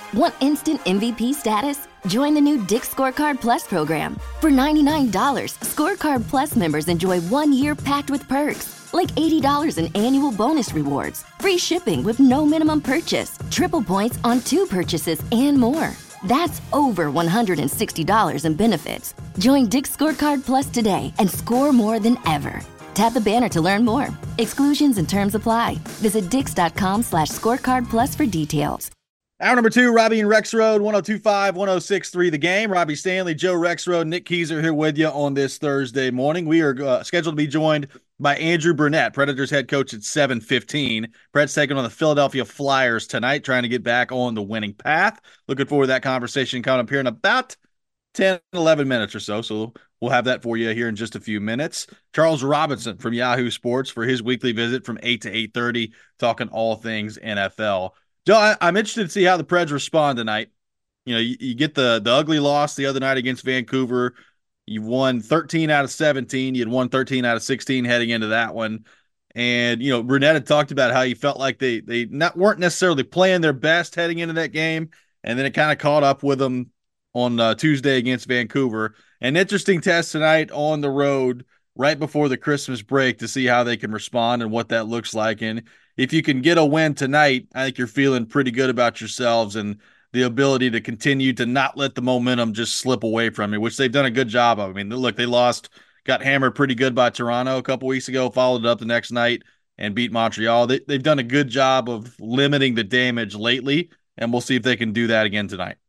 Want instant MVP status? Join the new Dick's Scorecard Plus program. For $99, Scorecard Plus members enjoy 1 year packed with perks, like $80 in annual bonus rewards, free shipping with no minimum purchase, triple points on 2 purchases, and more. That's over $160 in benefits. Join Dick's Scorecard Plus today and score more than ever. Tap the banner to learn more. Exclusions and terms apply. Visit dix.com/scorecard plus for details. Hour number 2, Robbie and Rexroad, 102.5, 106.3 The Game. Robbie Stanley, Joe Rexroad, Nick Keyser here with you on this Thursday morning. We are scheduled to be joined by Andrew Brunette, Predators head coach at 7:15. Brett's taking on the Philadelphia Flyers tonight, trying to get back on the winning path. Looking forward to that conversation coming up here in about 10, 11 minutes or so. So we'll have that for you here in just a few minutes. Charles Robinson from Yahoo Sports for his weekly visit from 8 to 8:30, talking all things NFL. Joe, I'm interested to see how the Preds respond tonight. You know, you get the ugly loss the other night against Vancouver. You won 13 out of 17. You had won 13 out of 16 heading into that one. And, you know, Brunette had talked about how he felt like they weren't necessarily playing their best heading into that game. And then it kind of caught up with them on Tuesday against Vancouver. An interesting test tonight on the road right before the Christmas break to see how they can respond and what that looks like. And if you can get a win tonight, I think you're feeling pretty good about yourselves and the ability to continue to not let the momentum just slip away from you, which they've done a good job of. I mean, look, they got hammered pretty good by Toronto a couple weeks ago, followed it up the next night and beat Montreal. They've done a good job of limiting the damage lately, and we'll see if they can do that again tonight.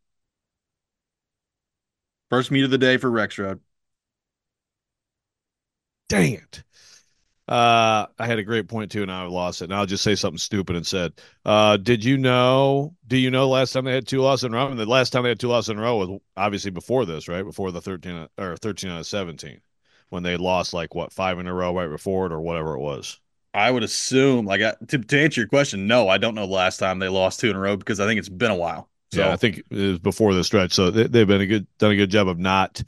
First meet of the day for Rexroad. Dang it. I had a great point too, and I lost it. And I'll just say something stupid instead. Do you know last time they had 2 losses in a row? And the last time they had 2 losses in a row was obviously before this, right? Before the 13 out of 17, when they lost 5 in a row right before it or whatever it was. I would assume, to answer your question, no, I don't know the last time they lost 2 in a row because I think it's been a while. So. Yeah, I think it was before the stretch. So they've done a good job of not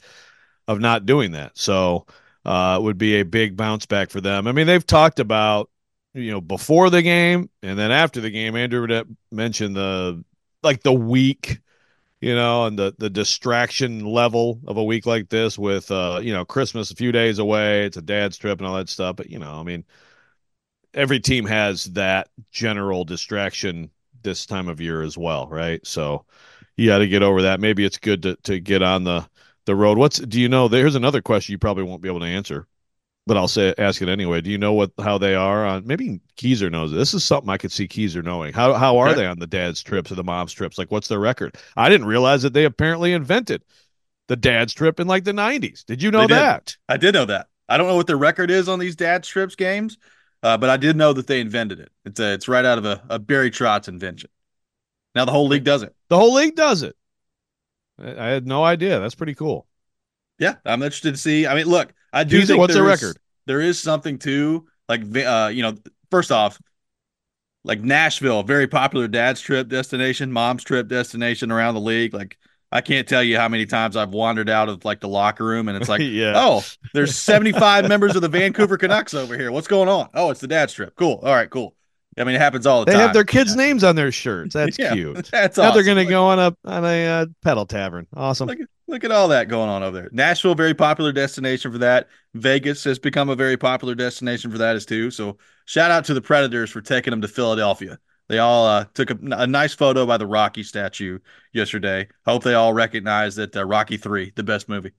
doing that. So. It would be a big bounce back for them. I mean, they've talked about, before the game and then after the game. Andrew mentioned the week, and the distraction level of a week like this with, Christmas a few days away. It's a dad's trip and all that stuff. But, I mean, every team has that general distraction this time of year as well, right? So you got to get over that. Maybe it's good to get on the road. There's another question you probably won't be able to answer, but I'll ask it anyway. Do you know how they are on, maybe Keyser knows it. This is something I could see Keyser knowing. How are they on the dad's trips or the mom's trips? What's their record? I didn't realize that they apparently invented the dad's trip in the 90s. Did you know that? I did know that. I don't know what their record is on these dad's trips games, but I did know that they invented it. It's right out of a Barry Trotz invention. Now the whole league does it. The whole league does it. I had no idea. That's pretty cool. Yeah, I'm interested to see. I mean, look, I do think what's their record? There is something to first off, Nashville, very popular dad's trip destination, mom's trip destination around the league. I can't tell you how many times I've wandered out of the locker room and it's yeah. Oh, there's 75 members of the Vancouver Canucks over here. What's going on? Oh, it's the dad's trip. Cool. All right, cool. I mean, it happens all the time. They have their kids' names on their shirts. That's cute. That's now awesome. They're going to go on a pedal tavern. Awesome. Look at all that going on over there. Nashville, very popular destination for that. Vegas has become a very popular destination for that as too. So shout out to the Predators for taking them to Philadelphia. They all took a nice photo by the Rocky statue yesterday. Hope they all recognize that Rocky III, the best movie.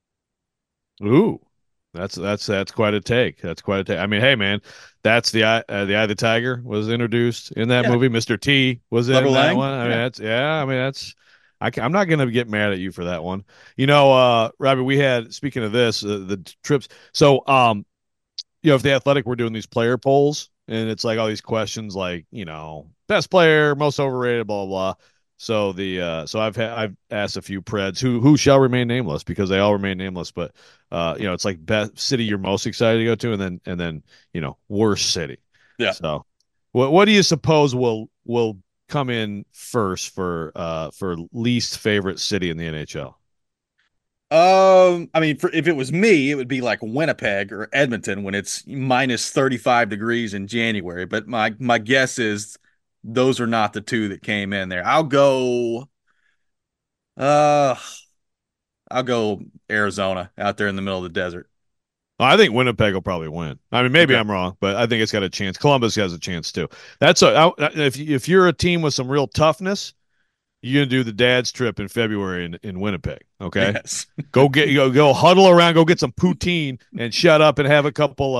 Ooh. That's quite a take. That's quite a take. I mean, hey man, that's the Eye of the Tiger was introduced in that movie. Mr. T was in that one. I mean, I'm not going to get mad at you for that one. Robbie, we had, speaking of this, the trips. So, if the Athletic were doing these player polls and it's all these questions best player, most overrated, blah, blah, blah. So I've asked a few Preds who shall remain nameless because they all remain nameless, but it's best city you're most excited to go to, and then worst city. Yeah. So what do you suppose will come in first for least favorite city in the NHL? I mean, if it was me, it would be Winnipeg or Edmonton when it's minus 35 degrees in January. But my guess is those are not the two that came in there. Uh I'll go Arizona out there in the middle of the desert. I think Winnipeg will probably win. I mean, maybe Okay. I'm wrong, but I think it's got a chance. Columbus has a chance too. If you're a team with some real toughness, you're gonna do the dad's trip in February in Winnipeg. Okay, Yes. go huddle around, go get some poutine, and shut up and have a couple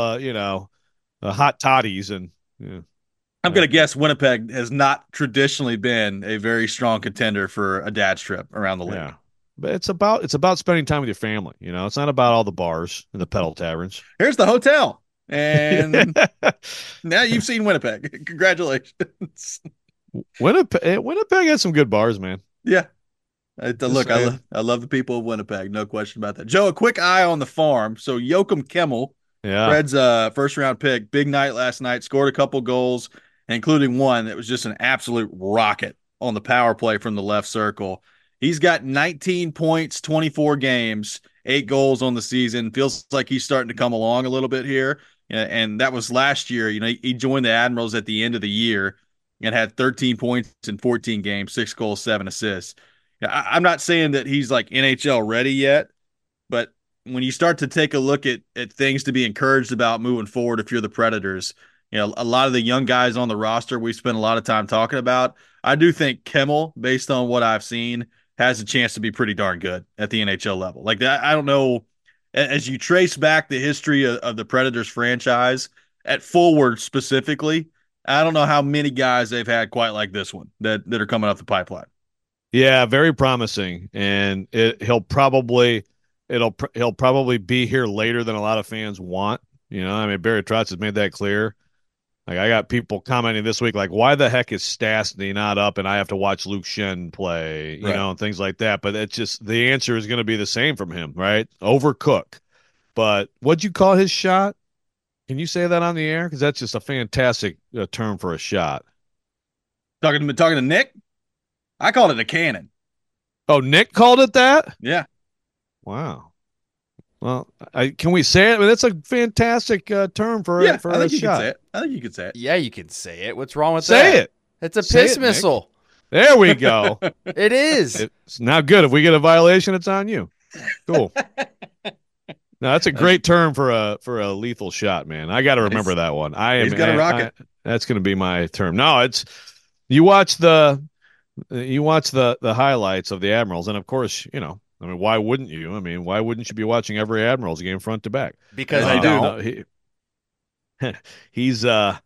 hot toddies and yeah. I'm going to guess Winnipeg has not traditionally been a very strong contender for a dad's trip around the league. Yeah. But it's about spending time with your family. It's not about all the bars and the pedal taverns. Here's the hotel. And now you've seen Winnipeg. Congratulations. Winnipeg has some good bars, man. Yeah. Look, I love the people of Winnipeg. No question about that. Joe, a quick eye on the farm. So Joakim Kemmel, Yeah. Fred's first round pick, big night last night, scored a couple goals, including one that was just an absolute rocket on the power play from the left circle. He's got 19 points, 24 games, 8 goals on the season. Feels like he's starting to come along a little bit here. And that was last year. He joined the Admirals at the end of the year and had 13 points in 14 games, 6 goals, 7 assists. I'm not saying that he's like NHL ready yet, but when you start to take a look at things to be encouraged about moving forward, if you're the Predators, a lot of the young guys on the roster we spent a lot of time talking about. I do think Kemmel, based on what I've seen, has a chance to be pretty darn good at the NHL level. Like that, I don't know. As you trace back the history of the Predators franchise at forward specifically, I don't know how many guys they've had quite like this one that are coming off the pipeline. Yeah, very promising, and he'll probably be here later than a lot of fans want. I mean, Barry Trotz has made that clear. Like, I got people commenting this week, like, why the heck is Stastny not up and I have to watch Luke Shen play, Right. and things like that. But it's just the answer is going to be the same from him, right? Overcook. But what'd you call his shot? Can you say that on the air? Because that's just a fantastic term for a shot. Talking to Nick, I called it a cannon. Oh, Nick called it that? Yeah. Wow. Well, can we say it? I mean, that's a fantastic term for I a think you shot. could say it. I think you could say it. Yeah, you can say it. What's wrong with that? Say it. It's a Say piss it, Nick. missile. There we go. It is. It's not good. If we get a violation, it's on you. Cool. No, that's a great term for a lethal shot, man. I got to remember that one. He's got a rocket. That's going to be my term. No, it's you watch the highlights of the Admirals, and of course, I mean, why wouldn't you? I mean, why wouldn't you be watching every Admirals game front to back? Because I don't. He's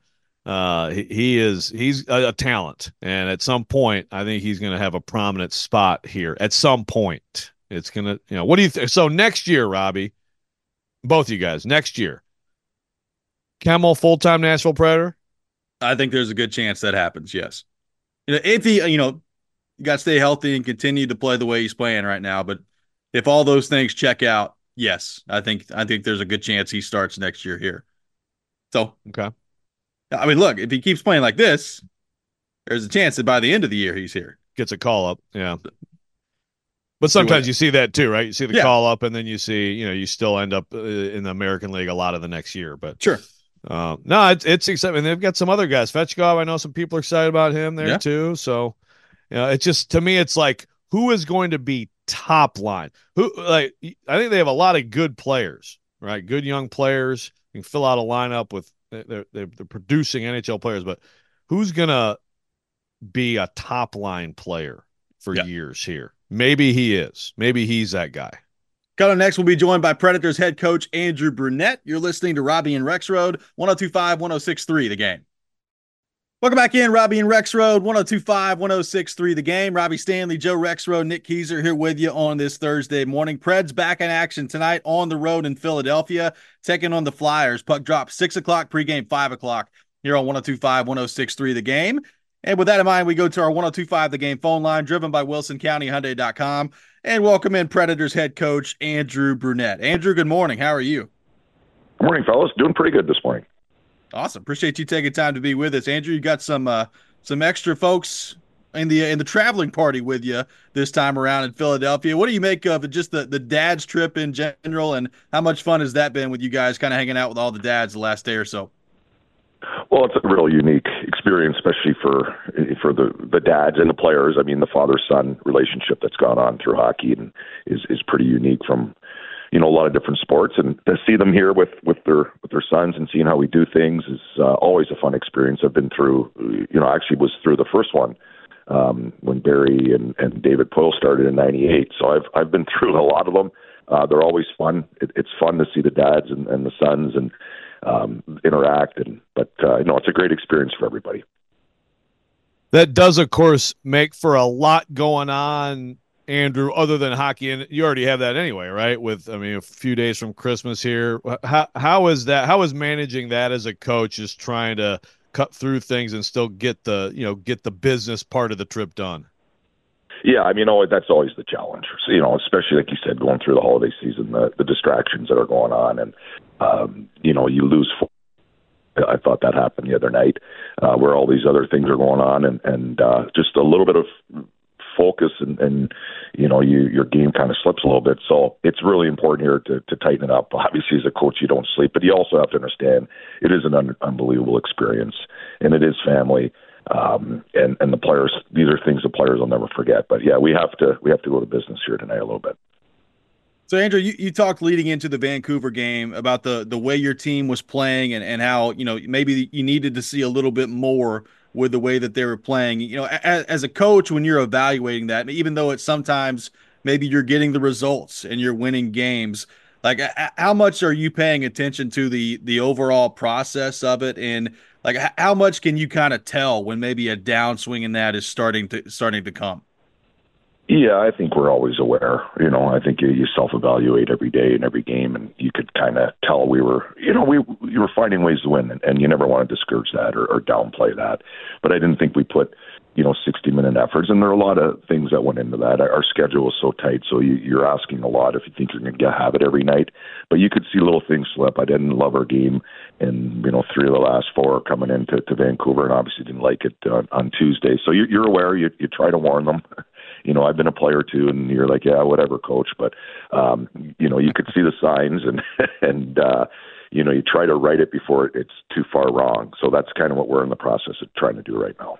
a talent, and at some point, I think he's going to have a prominent spot here. At some point, it's going to, what do you think? So next year, Robbie, both you guys, next year, Kemmel full-time Nashville Predator? I think there's a good chance that happens. Yes. If he, you got to stay healthy and continue to play the way he's playing right now. But if all those things check out, yes, I think there's a good chance he starts next year here. So, okay. I mean, look, if he keeps playing like this, there's a chance that by the end of the year he's here. Gets a call up, yeah. But sometimes you see that too, right? You see the call up, and then you see, you still end up in the American League a lot of the next year. But sure. No, it's exciting. They've got some other guys. Fetchkov, I know some people are excited about him there too. So, it's just, to me, it's like, who is going to be top line? I think they have a lot of good players, right? Good young players. You can fill out a lineup with they're producing NHL players, but who's gonna be a top line player for years here? Maybe he is. Maybe he's that guy. Coming next, we'll be joined by Predators head coach Andrew Brunette. You're listening to Robbie and Rexroad, 102.5, 106.3 The Game. Welcome back in, Robbie and Rexroad, 102.5, 106.3 The Game. Robbie Stanley, Joe Rexroad, Nick Keyser here with you on this Thursday morning. Preds back in action tonight on the road in Philadelphia, taking on the Flyers. Puck drop 6 o'clock, pregame 5 o'clock here on 102.5, 106.3 The Game. And with that in mind, we go to our 102.5 The Game phone line, driven by WilsonCountyHyundai.com, and welcome in Predators head coach Andrew Brunette. Andrew, good morning. How are you? Good morning, fellas. Doing pretty good this morning. Awesome. Appreciate you taking time to be with us. Andrew, you got some extra folks in the traveling party with you this time around in Philadelphia. What do you make of just the dad's trip in general, and how much fun has that been with you guys kind of hanging out with all the dads the last day or so? Well, it's a real unique experience, especially for the dads and the players. I mean, the father-son relationship that's gone on through hockey and is pretty unique from a lot of different sports. And to see them here with their sons and seeing how we do things is always a fun experience. I've been through, actually was through the first one when Barry and David Poyle started in '98. So I've been through a lot of them. They're always fun. It's fun to see the dads and the sons and interact, but it's a great experience for everybody. That does, of course, make for a lot going on, Andrew, other than hockey, and you already have that anyway, right? A few days from Christmas here. How is that? How is managing that as a coach, just trying to cut through things and still get the business part of the trip done? Yeah, that's always the challenge. So, especially like you said, going through the holiday season, the distractions that are going on, and you lose. I thought that happened the other night, where all these other things are going on, and just a little bit of focus, and your game kind of slips a little bit. So it's really important here to tighten it up. Obviously, as a coach, you don't sleep, but you also have to understand it is an unbelievable experience, and it is family. And the players, these are things the players will never forget. But yeah, we have to go to business here tonight a little bit. So Andrew, you talked leading into the Vancouver game about the way your team was playing and how, maybe you needed to see a little bit more with the way that they were playing. As a coach, when you're evaluating that, even though it's sometimes maybe you're getting the results and you're winning games, like how much are you paying attention to the overall process of it? And like, how much can you kind of tell when maybe a downswing in that is starting to come? Yeah, I think we're always aware. I think you self-evaluate every day and every game, and you could kind of tell we were finding ways to win, and you never want to discourage that or downplay that. But I didn't think we put 60-minute efforts, and there are a lot of things that went into that. Our schedule was so tight, so you're asking a lot if you think you're going to have it every night. But you could see little things slip. I didn't love our game, and 3 of the last 4 coming into Vancouver, and obviously didn't like it on Tuesday. So you're aware. You try to warn them. I've been a player too, and you're like, yeah, whatever, coach. But you could see the signs, and you try to write it before it's too far wrong. So that's kind of what we're in the process of trying to do right now.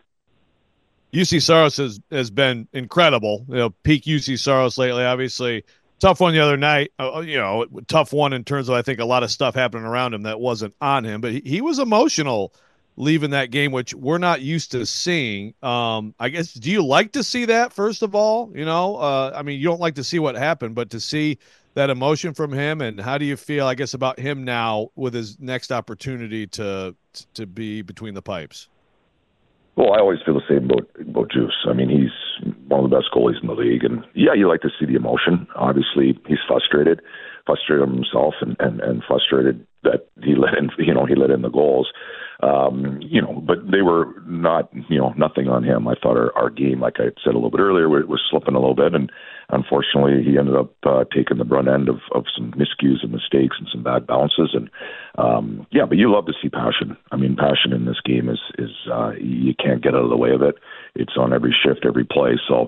UC Saros has been incredible. Peak UC Saros lately. Obviously, tough one the other night. Tough one in terms of, I think, a lot of stuff happening around him that wasn't on him. But he was emotional leaving that game, which we're not used to seeing. I guess, do you like to see that, first of all? You don't like to see what happened, but to see that emotion from him, and how do you feel, I guess, about him now with his next opportunity to be between the pipes? Well, I always feel the same about Juice. He's one of the best goalies in the league, and yeah, you like to see the emotion. Obviously, he's frustrated himself, and frustrated that he let in the goals. But they were not, nothing on him. I thought our game, like I said a little bit earlier, was slipping a little bit, and unfortunately he ended up taking the brunt end of some miscues and mistakes and some bad bounces. And but you love to see passion. Passion in this game is you can't get out of the way of it. It's on every shift, every play. So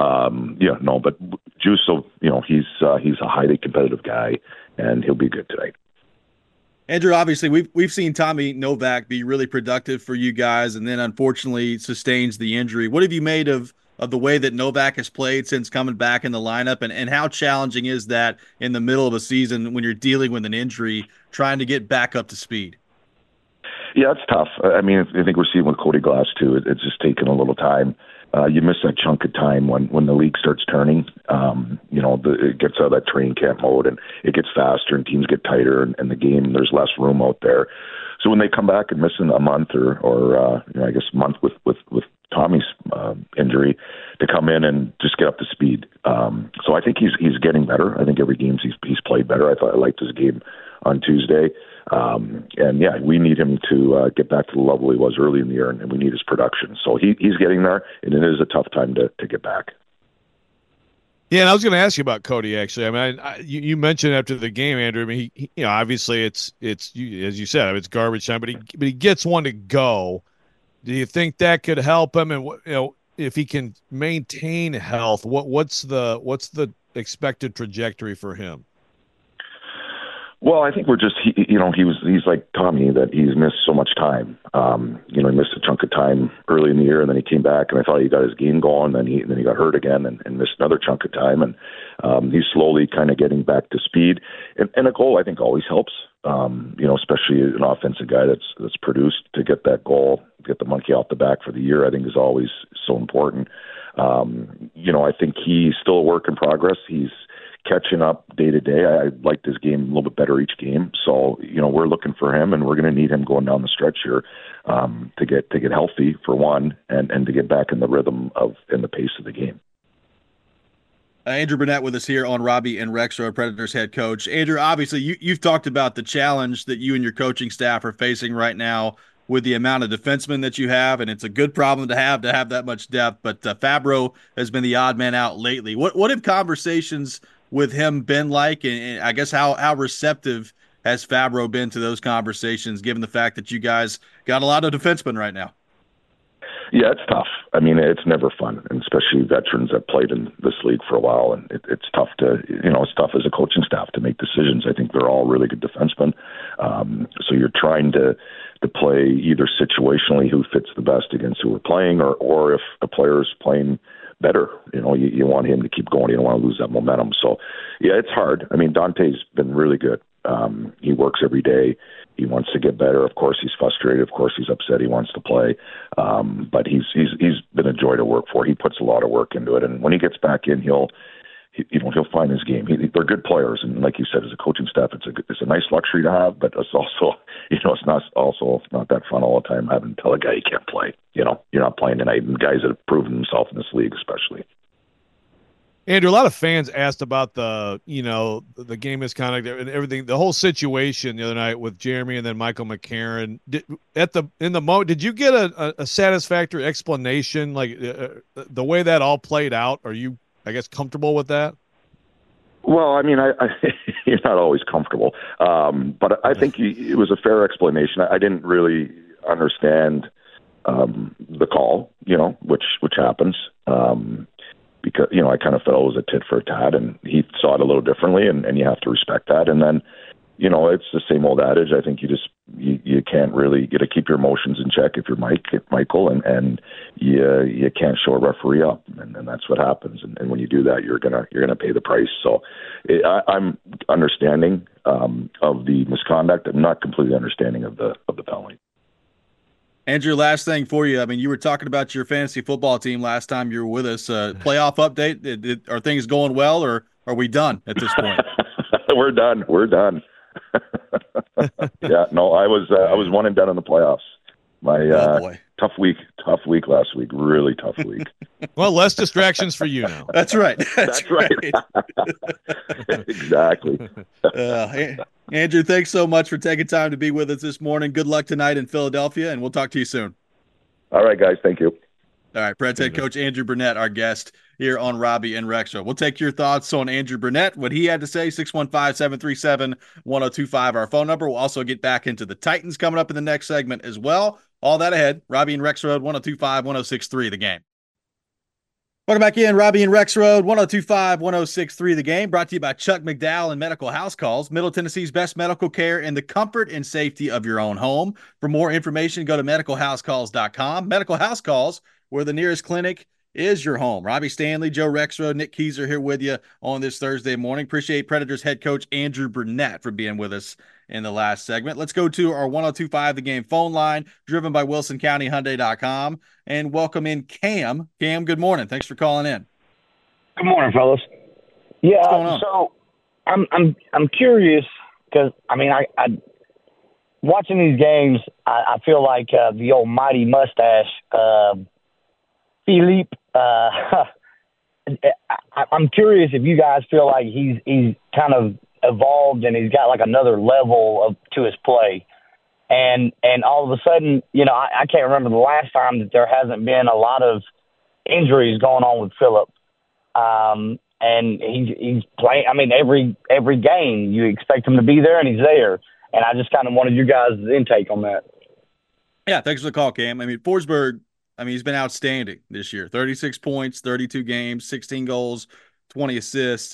but Juice, so he's a highly competitive guy, and he'll be good tonight. Andrew, obviously, we've seen Tommy Novak be really productive for you guys, and then unfortunately sustains the injury. What have you made of the way that Novak has played since coming back in the lineup, and how challenging is that in the middle of a season when you're dealing with an injury, trying to get back up to speed? Yeah, it's tough. I think we're seeing with Cody Glass too. It's just taken a little time. You miss that chunk of time when the league starts turning. It gets out of that training camp mode, and it gets faster, and teams get tighter, and the game, there's less room out there. So when they come back and missing a month or I guess a month with Tommy's injury, to come in and just get up to speed. So I think he's getting better. I think every game he's played better. I liked his game on Tuesday. We need him to get back to the level he was early in the year, and we need his production. So he's getting there, and it is a tough time to get back. Yeah, and I was going to ask you about Cody, actually. You mentioned after the game, Andrew. He obviously it's as you said, it's garbage time, but he gets one to go. Do you think that could help him? And if he can maintain health, what's the expected trajectory for him? Well, I think we're just, he's like Tommy, that he's missed so much time. He missed a chunk of time early in the year, and then he came back, and I thought he got his game going. Then he got hurt again and missed another chunk of time, and he's slowly kind of getting back to speed. And a goal, I think, always helps. Especially an offensive guy that's produced, to get that goal, get the monkey off the back for the year, I think is always so important. I think he's still a work in progress. He's catching up day to day. I liked his game a little bit better each game. So, we're looking for him, and we're going to need him going down the stretch here to get healthy, for one, and to get back in the rhythm in the pace of the game. Andrew Burnett with us here on Robbie and Rexrode, Predators head coach. Andrew, obviously you've talked about the challenge that you and your coaching staff are facing right now with the amount of defensemen that you have, and it's a good problem to have that much depth, but Fabro has been the odd man out lately. What have conversations with him been like, and I guess how receptive has Fabro been to those conversations, given the fact that you guys got a lot of defensemen right now? Yeah, it's tough. I mean, it's never fun, and especially veterans that played in this league for a while. And it's tough it's tough as a coaching staff to make decisions. I think they're all really good defensemen. So you're trying to play either situationally who fits the best against who we're playing, or if a player is playing better, you want him to keep going. You don't want to lose that momentum. So, yeah, it's hard. I mean, Dante's been really good. He works every day. He wants to get better. Of course, he's frustrated. Of course, he's upset. He wants to play. But he's been a joy to work for. He puts a lot of work into it. And when he gets back in, he'll find his game. They're good players. And like you said, as a coaching staff, it's a nice luxury to have, but it's also, it's not that fun all the time having to tell a guy he can't play. You're not playing tonight. And guys that have proven themselves in this league, especially. Andrew, a lot of fans asked about the game misconduct and everything, the whole situation the other night with Jeremy and then Michael McCarron. Did you get a satisfactory explanation, like the way that all played out? Are you, I guess, comfortable with that? Well, I mean, you're not always comfortable, but I think it was a fair explanation. I didn't really understand the call, which happens. Because, I kind of felt it was a tit for a tat, and he saw it a little differently, and you have to respect that. And then, it's the same old adage. I think you can't really, you got to keep your emotions in check if you're Michael, and you can't show a referee up, and that's what happens. And when you do that, you're gonna pay the price. So I'm understanding of the misconduct. I'm not completely understanding of the penalty. Andrew, last thing for you. I mean, you were talking about your fantasy football team last time you were with us. Playoff update. Are things going well, or are we done at this point? We're done. Yeah, no, I was one and done in the playoffs. My tough week last week. Really tough week. Well, less distractions for you now. That's right. That's right. Exactly. Andrew, thanks so much for taking time to be with us this morning. Good luck tonight in Philadelphia, and we'll talk to you soon. All right, guys. Thank you. All right, Preds head coach Andrew Burnett, our guest here on Robbie and Rexrode. We'll take your thoughts on Andrew Burnett, what he had to say, 615-737-1025, our phone number. We'll also get back into the Titans coming up in the next segment as well. All that ahead. Robbie and Rexrode, 1025-1063, The Game. Welcome back in. Robbie and Rexrode, 1025-1063, The Game, brought to you by Chuck McDowell and Medical House Calls, Middle Tennessee's best medical care in the comfort and safety of your own home. For more information, go to medicalhousecalls.com. Medical House Calls, where the nearest clinic is your home. Robbie Stanley, Joe Rexrode, Nick Keyser here with you on this Thursday morning. Appreciate Predators head coach Andrew Burnett for being with us in the last segment. Let's go to our 1025 The Game phone line, driven by WilsonCountyHyundai.com, and welcome in Cam. Cam, good morning. Thanks for calling in. Good morning, fellas. Yeah, so I'm curious because I watching these games, I feel like the old mighty mustache, Philippe. I'm curious if you guys feel like he's kind of evolved and he's got like another level to his play, and all of a sudden, I can't remember the last time that there hasn't been a lot of injuries going on with Philip, and he's playing. I mean, every game you expect him to be there, and he's there. And I just kind of wanted you guys' intake on that. Yeah, thanks for the call, Cam. I mean, Forsberg, he's been outstanding this year. 36 points, 32 games, 16 goals, 20 assists.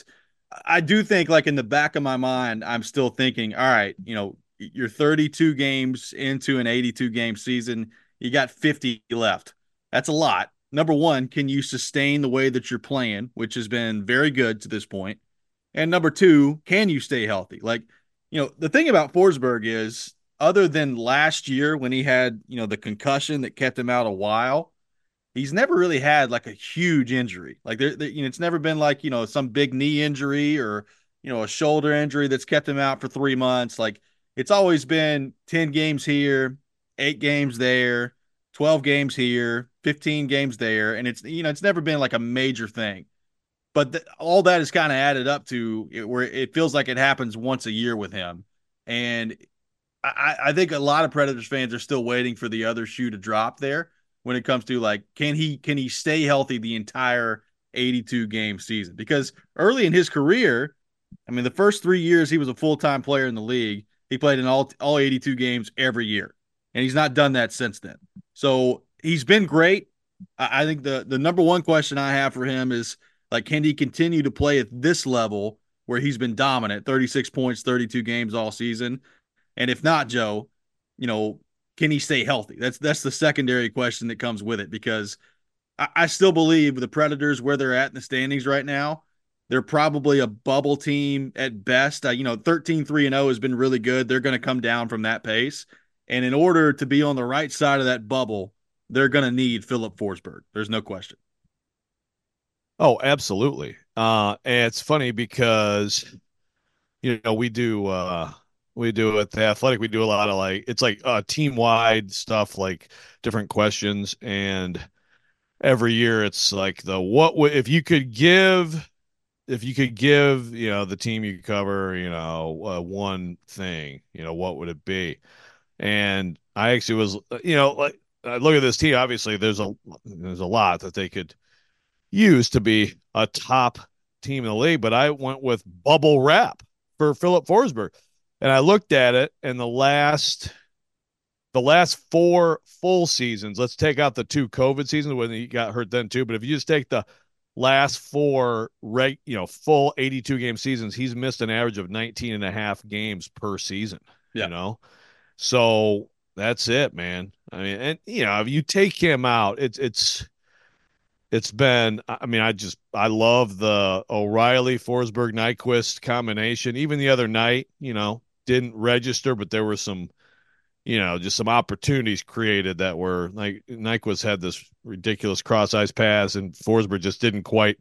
I do think, like, in the back of my mind, I'm still thinking, all right, you're 32 games into an 82 game season. You got 50 left. That's a lot. Number one, can you sustain the way that you're playing, which has been very good to this point? And number two, can you stay healthy? Like, the thing about Forsberg is, other than last year when he had, the concussion that kept him out a while, he's never really had like a huge injury. Like it's never been like, some big knee injury or, a shoulder injury that's kept him out for 3 months. Like it's always been 10 games here, 8 games there, 12 games here, 15 games there. And it's never been like a major thing. But all that is kind of added up to where it feels like it happens once a year with him. And I think a lot of Predators fans are still waiting for the other shoe to drop there when it comes to, like, can he stay healthy the entire 82 game season? Because early in his career, I mean, the first 3 years he was a full-time player in the league, he played in all 82 games every year, and he's not done that since then. So he's been great. I think the number one question I have for him is, like, can he continue to play at this level where he's been dominant, 36 points, 32 games all season? And if not, Joe, can he stay healthy? That's the secondary question that comes with it, because I still believe the Predators, where they're at in the standings right now, they're probably a bubble team at best. 13-3-0 has been really good. They're going to come down from that pace. And in order to be on the right side of that bubble, they're going to need Filip Forsberg. There's no question. Oh, absolutely. And it's funny because, we do at the Athletic, we do a lot of, like, it's like team wide stuff, like different questions. And every year it's like if you could give, the team you cover, one thing, what would it be? And I actually was, like, I look at this team, obviously there's a lot that they could use to be a top team in the league, but I went with bubble wrap for Filip Forsberg. And I looked at it, and the last 4 full seasons, let's take out the 2 COVID seasons when he got hurt then too, but if you just take the last 4 full 82 game seasons, he's missed an average of 19 and a half games per season. Yeah. So that's it, man. I mean, and if you take him out, it's been, I mean, I love the O'Reilly Forsberg Nyquist combination. Even the other night, didn't register, but there were some, just some opportunities created that were, like, Nyquist had this ridiculous cross ice pass and Forsberg just didn't quite,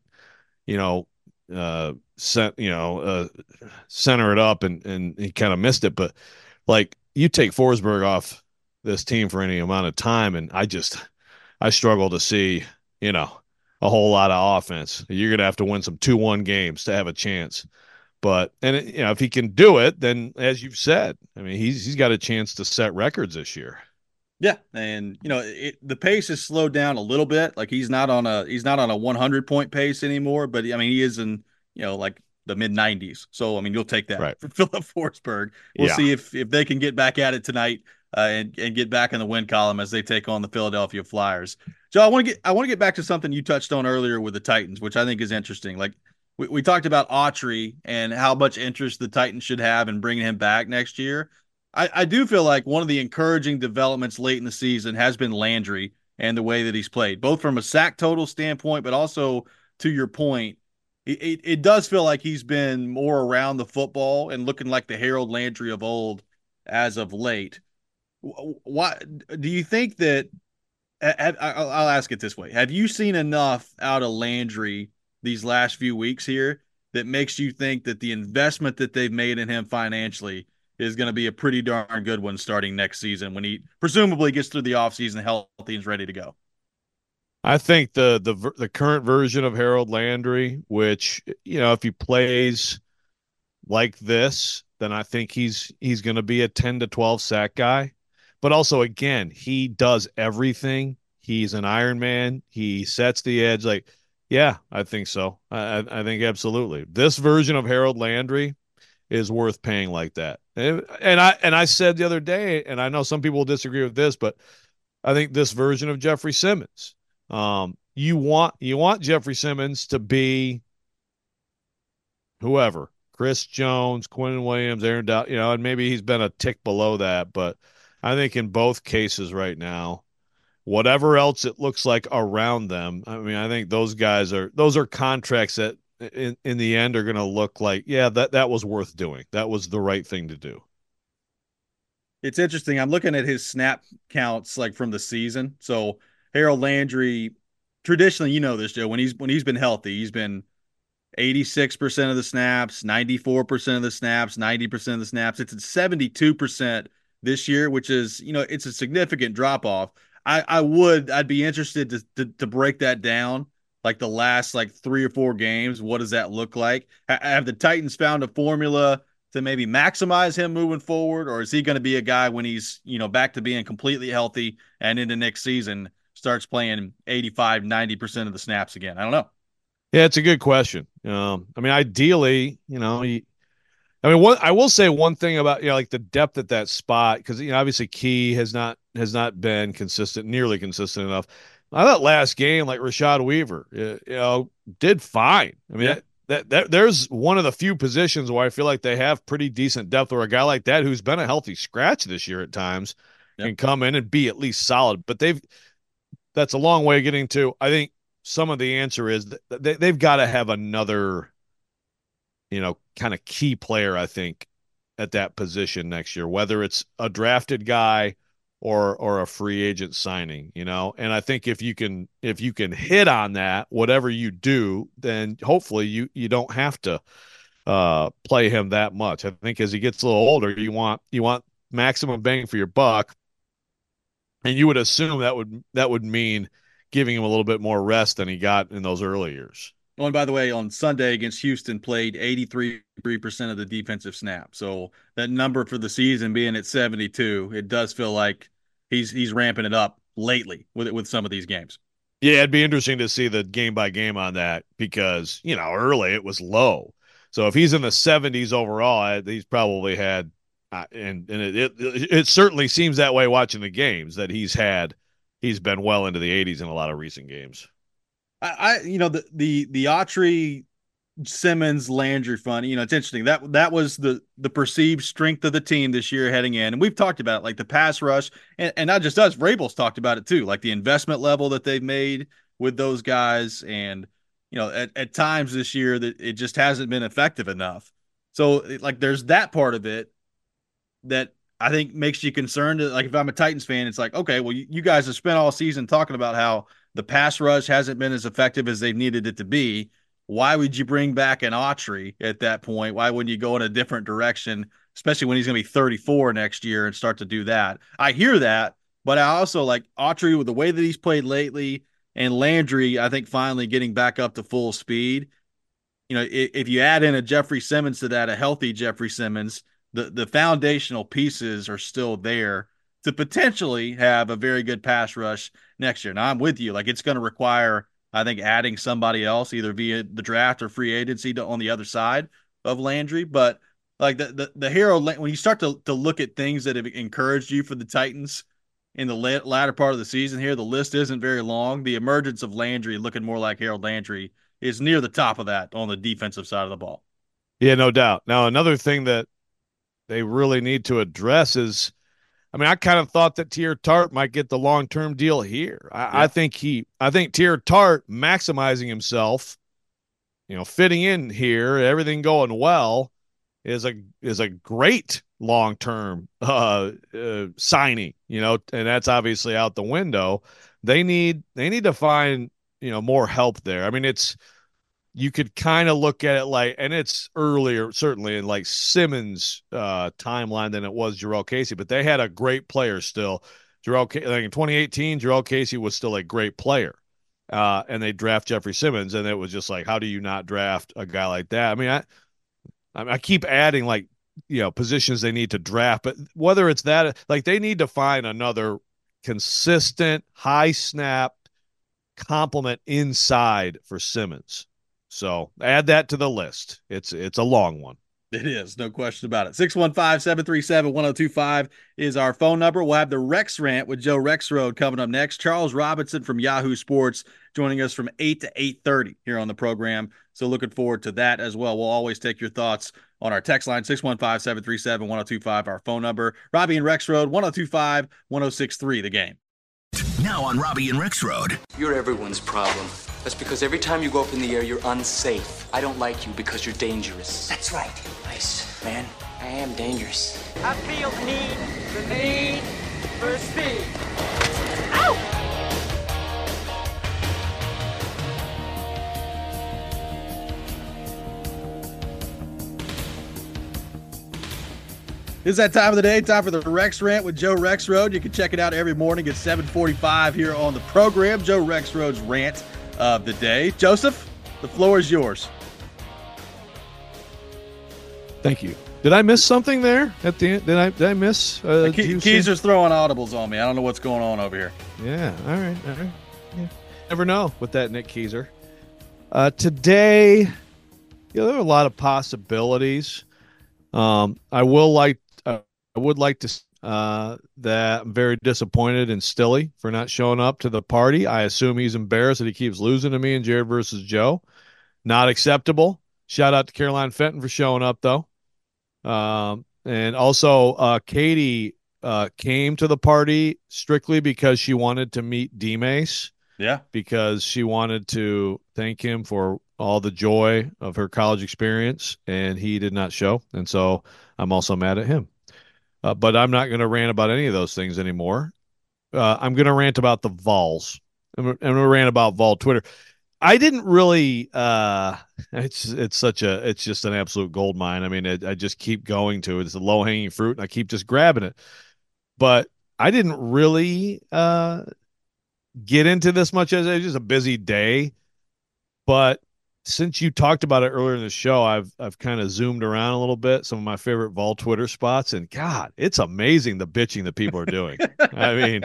center it up, and he kind of missed it. But, like, you take Forsberg off this team for any amount of time, and I struggle to see, a whole lot of offense. You're going to have to win some 2-1 games to have a chance. But, and if he can do it, then, as you've said, I mean, he's got a chance to set records this year. Yeah, and the pace has slowed down a little bit. Like he's not on a 100-point pace anymore, but I mean he is in like the mid 90s. So I mean you'll take that right for Filip Forsberg. We'll see if they can get back at it tonight and get back in the win column as they take on the Philadelphia Flyers. Joe, I want to get back to something you touched on earlier with the Titans, which I think is interesting. Like we talked about Autry and how much interest the Titans should have in bringing him back next year. I do feel like one of the encouraging developments late in the season has been Landry and the way that he's played, both from a sack total standpoint, but also, to your point, it does feel like he's been more around the football and looking like the Harold Landry of old as of late. Why do you think that? I'll ask it this way: have you seen enough out of Landry these last few weeks here that makes you think that the investment that they've made in him financially is going to be a pretty darn good one starting next season when he presumably gets through the offseason healthy and is ready to go? I think the current version of Harold Landry, which, if he plays like this, then I think he's going to be a 10 to 12 sack guy. But also, again, he does everything. He's an Iron Man. He sets the edge. Like, yeah, I think so. I think absolutely. This version of Harold Landry is worth paying like that. And I said the other day, and I know some people will disagree with this, but I think this version of Jeffrey Simmons, you want Jeffrey Simmons to be, 10 to 12 sack guy, but also, again, he does everything. He whoever, Chris Jones, Quinn Williams, Aaron Dow, and maybe he's been a tick below that, but I think in both cases right now, whatever else it looks like around them, I mean, I think those are contracts that in the end are going to look like, yeah, that was worth doing. That was the right thing to do. It's interesting. I'm looking at his snap counts like from the season. So Harold Landry, traditionally, you know this, Joe, when he's been healthy, he's been 86% of the snaps, 94% of the snaps, 90% of the snaps. It's at 72% this year, which is, it's a significant drop off. I'd be interested to break that down, like the last like 3 or 4 games. What does that look like? Have the Titans found a formula to maybe maximize him moving forward, or is he going to be a guy when he's, back to being completely healthy and into next season starts playing 85, 90% of the snaps again? I don't know. Yeah, it's a good question. I mean, ideally, I will say one thing about like the depth at that spot, because obviously Key has not been nearly consistent enough. I thought last game, like Rashad Weaver, did fine. I mean, that there's one of the few positions where I feel like they have pretty decent depth, or a guy like that who's been a healthy scratch this year at times can come in and be at least solid. But that's a long way of getting to. I think some of the answer is that they've got to have another, kind of key player, I think, at that position next year, whether it's a drafted guy or a free agent signing, and I think if you can hit on that, whatever you do, then hopefully you don't have to play him that much. I think as he gets a little older, you want maximum bang for your buck, and you would assume that would mean giving him a little bit more rest than he got in those early years. Oh, and by the way, on Sunday against Houston, played 83% of the defensive snap. So that number for the season being at 72, it does feel like he's ramping it up lately with some of these games. Yeah, it'd be interesting to see the game by game on that because, early it was low. So if he's in the 70s overall, he's probably had, and it certainly seems that way watching the games that he's been well into the 80s in a lot of recent games. The Autry Simmons Landry fund, it's interesting. That was the perceived strength of the team this year heading in. And we've talked about it, like the pass rush, and not just us, Vrabel's talked about it too, like the investment level that they've made with those guys. And, at times this year that it just hasn't been effective enough. So like there's that part of it that I think makes you concerned. Like if I'm a Titans fan, it's like, okay, well, you guys have spent all season talking about how the pass rush hasn't been as effective as they needed it to be. Why would you bring back an Autry at that point? Why wouldn't you go in a different direction, especially when he's going to be 34 next year and start to do that? I hear that, but I also like Autry with the way that he's played lately, and Landry, I think, finally getting back up to full speed. If you add in a Jeffrey Simmons to that, a healthy Jeffrey Simmons, the foundational pieces are still there to potentially have a very good pass rush next year. Now, I'm with you. Like, it's going to require, I think, adding somebody else either via the draft or free agency on the other side of Landry. But like the hero, when you start to look at things that have encouraged you for the Titans in the latter part of the season here, the list isn't very long. The emergence of Landry looking more like Harold Landry is near the top of that on the defensive side of the ball. Yeah, no doubt. Now, another thing that they really need to address is, I mean, I kind of thought that Teair Tart might get the long-term deal here. I think Teair Tart maximizing himself, fitting in here, everything going well, is a great long-term signing, and that's obviously out the window. They need to find, more help there. I mean, you could kind of look at it like, and it's earlier, certainly in like Simmons' timeline than it was Jurrell Casey, but they had a great player still. Like in 2018, Jurrell Casey was still a great player. And they draft Jeffrey Simmons, and it was just like, how do you not draft a guy like that? I mean, I keep adding like, positions they need to draft, but whether it's that, like they need to find another consistent high snap complement inside for Simmons. So add that to the list. It's a long one. It is, no question about it. 615-737-1025 is our phone number. We'll have the Rex Rant with Joe Rexrode coming up next. Charles Robinson from Yahoo Sports joining us from 8 to 8:30 here on the program. So looking forward to that as well. We'll always take your thoughts on our text line, 615-737-1025, our phone number. Robbie and Rexrode, 1025-1063, the game. Now on Robbie and Rexrode. You're everyone's problem. That's because every time you go up in the air, you're unsafe. I don't like you because you're dangerous. That's right. Nice, man. I am dangerous. I feel the need for speed. Ow! It's that time of the day, time for the Rex Rant with Joe Rexrode. You can check it out every morning at 7:45 here on the program. Joe Rexrode's rant of the day. Joseph, the floor is yours. Thank you. Did I miss something there at the end? Did I miss? Keezer's throwing audibles on me. I don't know what's going on over here. Yeah. All right. Yeah. Never know with that Nick Keezer. Today, there are a lot of possibilities. I would like to that I'm very disappointed in Stilly for not showing up to the party. I assume he's embarrassed that he keeps losing to me in Jared versus Joe. Not acceptable. Shout out to Caroline Fenton for showing up, though. And also, Katie came to the party strictly because she wanted to meet D-Mace. Yeah. Because she wanted to thank him for all the joy of her college experience, and he did not show. And so I'm also mad at him. But I'm not going to rant about any of those things anymore. I'm going to rant about the Vols. I'm going to rant about Vol Twitter. I didn't really. It's just an absolute gold mine. I mean, I just keep going to it. It's a low hanging fruit, and I keep just grabbing it. But I didn't really get into this much as it's just a busy day. But since you talked about it earlier in the show, I've kind of zoomed around a little bit, some of my favorite Vol Twitter spots, and God, it's amazing the bitching that people are doing. I mean,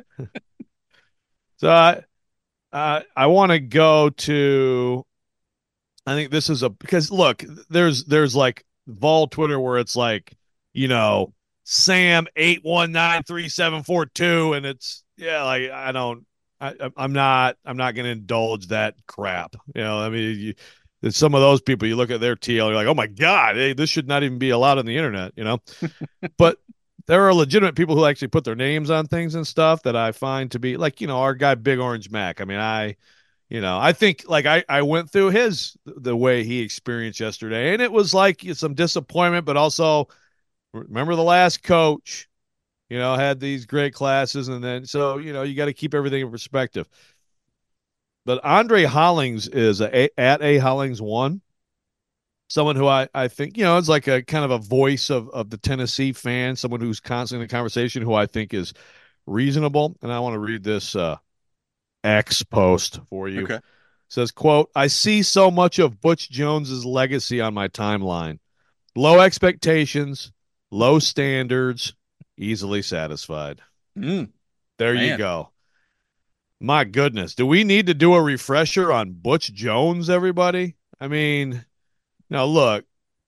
so I want to go to, I think this is because look, there's like Vol Twitter where it's like, Sam 8193742, and it's like I'm not going to indulge that crap. I mean, some of those people, you look at their TL, you're like, oh my God, hey, this should not even be allowed on the internet, But there are legitimate people who actually put their names on things and stuff that I find to be like, our guy, Big Orange Mac. I mean, I think like I went through the way he experienced yesterday, and it was like some disappointment, but also remember the last coach, had these great classes. And then, so, you got to keep everything in perspective. But Andre Hollings is at A Hollings 1, someone who I think, is like a kind of a voice of the Tennessee fan, someone who's constantly in the conversation, who I think is reasonable. And I want to read this X post for you. Okay. It says, quote, I see so much of Butch Jones's legacy on my timeline. Low expectations, low standards, easily satisfied. There you go. My goodness. Do we need to do a refresher on Butch Jones, everybody? I mean, now look,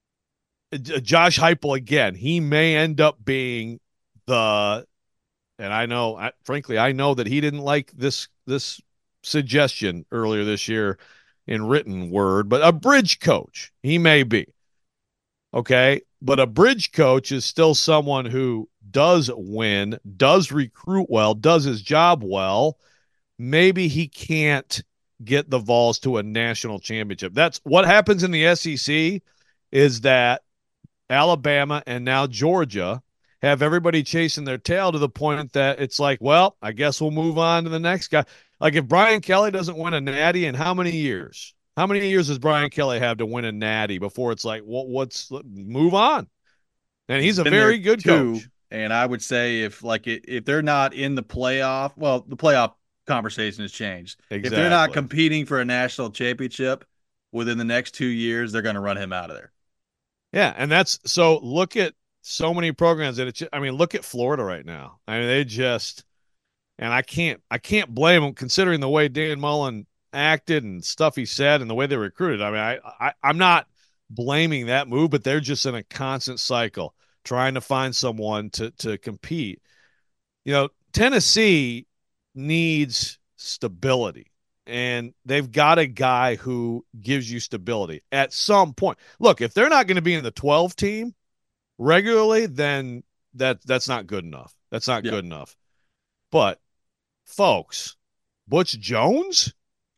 Josh Heupel again, he may end up being and I know, frankly, I know that he didn't like this suggestion earlier this year in written word, but a bridge coach, he may be. Okay. But a bridge coach is still someone who does win, does recruit well, does his job well. Maybe he can't get the Vols to a national championship. That's what happens in the SEC, is that Alabama and now Georgia have everybody chasing their tail to the point that it's like, well, I guess we'll move on to the next guy. Like if Brian Kelly doesn't win a natty in how many years? How many years does Brian Kelly have to win a natty before it's like, what's move on? And he's a very good coach. And I would say if they're not in the playoff, well, the playoff conversation has changed. Exactly. If they're not competing for a national championship within the next 2 years, they're going to run him out of there. Yeah, and that's so. Look at so many programs that look at Florida right now. I mean, they just, and I can't blame them considering the way Dan Mullen acted and stuff he said and the way they recruited. I mean, I'm not blaming that move, but they're just in a constant cycle trying to find someone to compete. Tennessee needs stability, and they've got a guy who gives you stability at some point. Look, if they're not going to be in the 12 team regularly, then that's not good enough. That's not good enough. But folks, Butch Jones,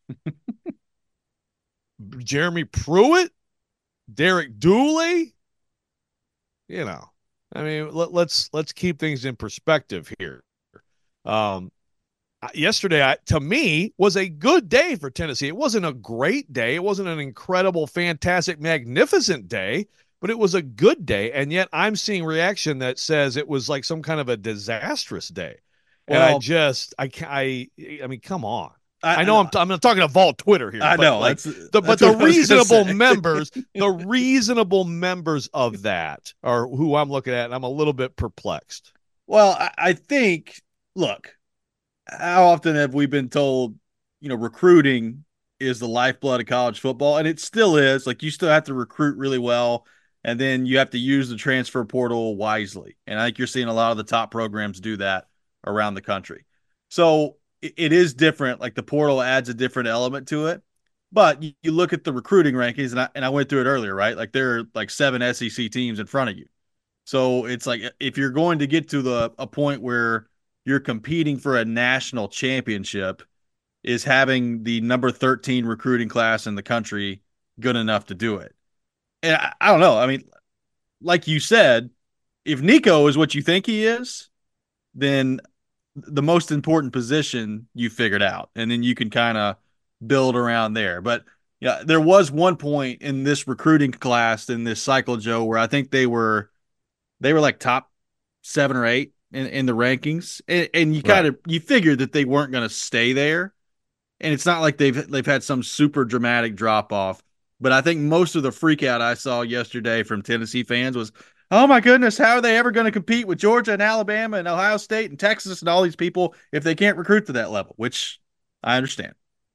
Jeremy Pruitt, Derek Dooley, let's keep things in perspective here. Yesterday, to me, was a good day for Tennessee. It wasn't a great day. It wasn't an incredible, fantastic, magnificent day, but it was a good day. And yet I'm seeing reaction that says it was like some kind of a disastrous day. Well, and I mean, come on. I know I'm talking to Vault Twitter here. I know. The reasonable members of that are who I'm looking at, and I'm a little bit perplexed. Well, I think, look, how often have we been told, recruiting is the lifeblood of college football? And it still is. Like, you still have to recruit really well, and then you have to use the transfer portal wisely. And I think you're seeing a lot of the top programs do that around the country. So it is different. Like, the portal adds a different element to it. But you look at the recruiting rankings, and I went through it earlier, right? Like, there are like 7 SEC teams in front of you. So it's like, if you're going to get to a point where you're competing for a national championship, is having the number 13 recruiting class in the country good enough to do it? And I don't know. I mean, like you said, if Nico is what you think he is, then the most important position you figured out, and then you can kind of build around there. But yeah, there was one point in this recruiting class in this cycle, Joe, where I think they were like top 7 or 8 in the rankings, and you kind of you figured that they weren't going to stay there, and it's not like they've had some super dramatic drop off. But I think most of the freak out I saw yesterday from Tennessee fans was, oh my goodness, how are they ever going to compete with Georgia and Alabama and Ohio State and Texas and all these people if they can't recruit to that level? Which I understand.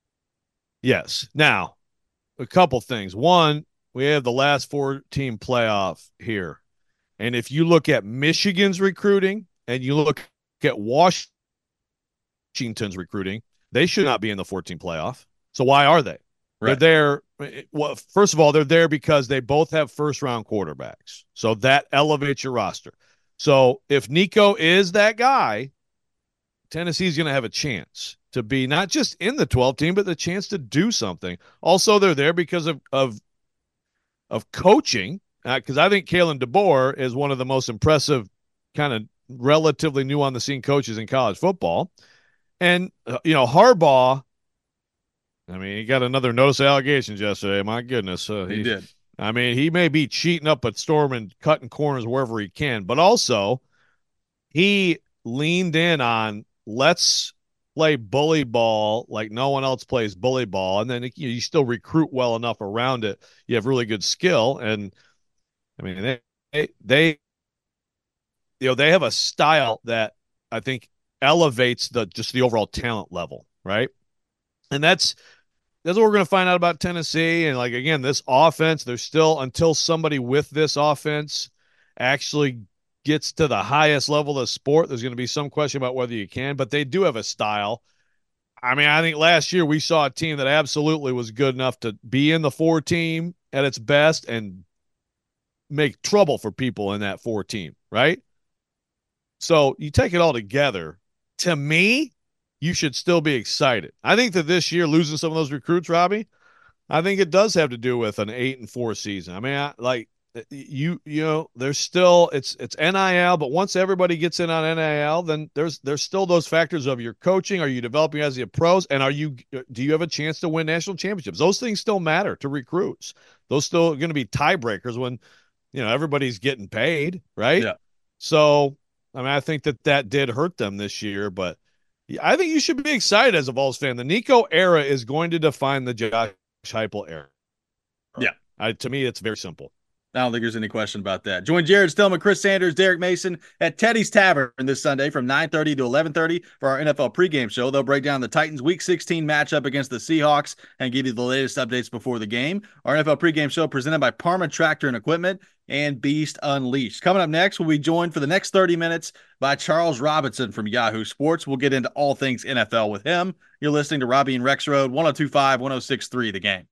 Yes. Now, a couple things. One, we have the last 4-team playoff here. And if you look at Michigan's recruiting and you look at Washington's recruiting, they should not be in the 14 playoff. So why are they? Right. They're there. Well, first of all, they're there because they both have first-round quarterbacks. So that elevates your roster. So if Nico is that guy, Tennessee's going to have a chance to be not just in the 12 team, but the chance to do something. Also, they're there because of coaching. Because I think Kalen DeBoer is one of the most impressive kind of relatively new on the scene coaches in college football. And, Harbaugh, I mean, he got another notice of allegations yesterday. My goodness. He did. I mean, he may be cheating up a storm and cutting corners wherever he can, but also he leaned in on let's play bully ball like no one else plays bully ball. And then you still recruit well enough around it. You have really good skill. And I mean, they have a style that I think elevates just the overall talent level, right? And that's what we're going to find out about Tennessee. And like, again, this offense, there's still, until somebody with this offense actually gets to the highest level of sport, there's going to be some question about whether you can, but they do have a style. I mean, I think last year we saw a team that absolutely was good enough to be in the 4 team at its best and make trouble for people in that 4 team, right? So you take it all together, to me, you should still be excited. I think that this year, losing some of those recruits, Robbie, I think it does have to do with an 8-4 season. I mean, there's still it's NIL, but once everybody gets in on NIL, then there's still those factors of your coaching. Are you developing as the pros, and do you have a chance to win national championships? Those things still matter to recruits. Those still going to be tiebreakers when everybody's getting paid, right? Yeah. So I mean, I think that did hurt them this year, but I think you should be excited as a Vols fan. The Nico era is going to define the Josh Heupel era. Yeah. To me, it's very simple. I don't think there's any question about that. Join Jared Stillman, Chris Sanders, Derek Mason at Teddy's Tavern this Sunday from 9:30 to 11:30 for our NFL pregame show. They'll break down the Titans' Week 16 matchup against the Seahawks and give you the latest updates before the game. Our NFL pregame show presented by Parma Tractor and Equipment and Beast Unleashed. Coming up next, we'll be joined for the next 30 minutes by Charles Robinson from Yahoo Sports. We'll get into all things NFL with him. You're listening to Robbie and Rex Road, 102.5, 106.3 The Game.